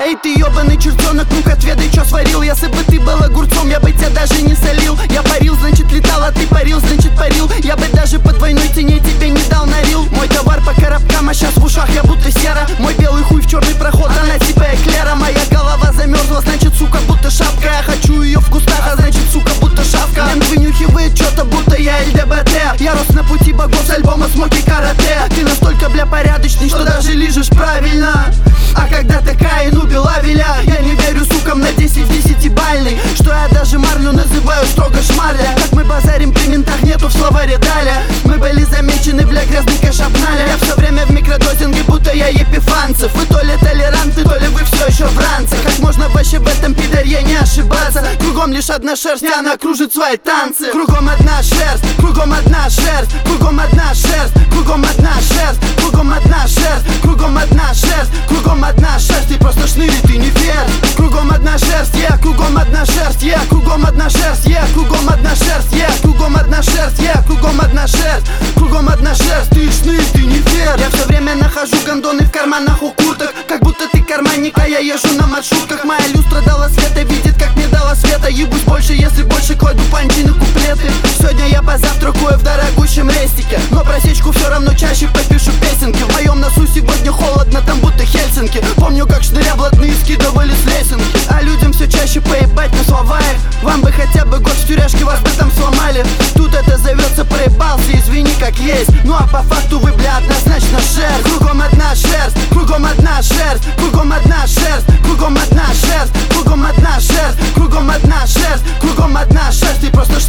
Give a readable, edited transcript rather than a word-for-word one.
Эй, ты ёбаный чертенок, ну-ка отведай, чё сварил. Если бы ты был огурцом, я бы тебя даже не солил. Я парил, значит летал, а ты парил, значит парил. Я бы даже по двойной цене тебе не дал нарил. Мой товар по коробкам, а сейчас в ушах я будто сера. Мой белый хуй в черный проход, она типа эклера. Моя голова замерзла, значит, сука, будто шапка. Я хочу ее в кустах, а значит, сука, будто шавка. Мент вынюхивает что-то, будто я ЛДБТ. Я рос на пути богов с альбома Смоки Карате. Ты настолько, бля, порядочный, что даже лижешь правильно. А когда такая, ну бела веля. Я не верю сукам на 10 10-бальный, что я даже марлю называю строго шмарля. Как мы базарим при ментах, нету в словаре далее. Мы были замечены, бля, грязный кэш обнали. Я все время в микродозинге, будто я епифанцев. Вы то ли толерантны, то ли вы все еще в ранцах. Как можно вообще в этом пидорье не ошибаться? Кругом лишь одна шерсть, и она кружит свои танцы. Кругом одна шерсть, кругом одна шерсть, кругом одна шерсть, кругом одна шерсть, кругом одна шерсть, кругом одна шерсть, кругом одна шерсть. Ты просто шныри, ты не фер. Кругом одна шерсть, я кругом одна шерсть, я кругом одна шерсть, я кругом одна шерсть, я кругом одна шерсть, я кругом одна шерсть, кругом одна шерсть. Ты шныри, ты не фер. Я все время нахожу гондоны в карманах у курток, как будто ты карманник, а я езжу на маршрутках. Моя люстра дала света, видит, как мне дала света. Ебусь больше, если больше кладу панчины куплеты. Сегодня я позавтракаю в дорогущем рестике, но просечку все равно чаще попишу песенки. В моем носу сегодня холодно, там будто Хельсинки. Помню, как шныря блатные скидывали с лесенки. А людям все чаще поебать на слова их. Вам бы хотя бы год в тюряшке, вас бы там сломали. Тут это зовется проебался, извини как есть. Ну а по факту вы, бля, однозначно шерсть. Кругом одна шерсть, кругом одна шерсть, кругом одна шерсть, кругом одна шерсть, кругом одна шерсть, кругом одна шерсть, кругом одна шерсть. Ты просто